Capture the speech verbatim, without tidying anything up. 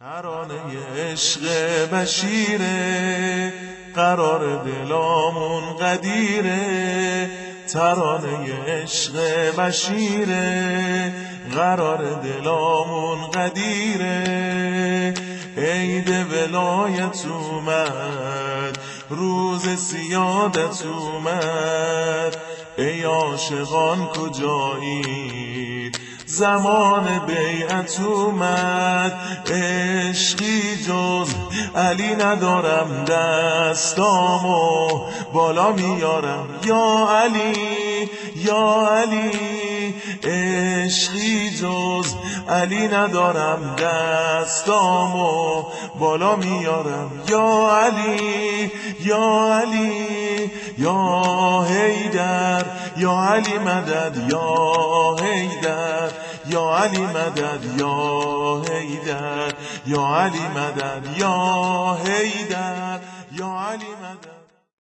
ترانه عشق بشیره، قرار دلامون قدیره. ترانه عشق بشیره، قرار دلامون قدیره. عید ولایت اومد، روز سیادت اومد. ای عاشقان کجایید، زمان بیعت اومد. عشقی جز علی ندارم، دستامو بالا میارم یا علی یا علی. عشقی جز علی ندارم، دستامو بالا میارم یا علی یا علی. یا حیدر یا علی مدد، یا حیدر یا علی مدد، یا حیدر یا علی مدد، یا حیدر یا علی مدد.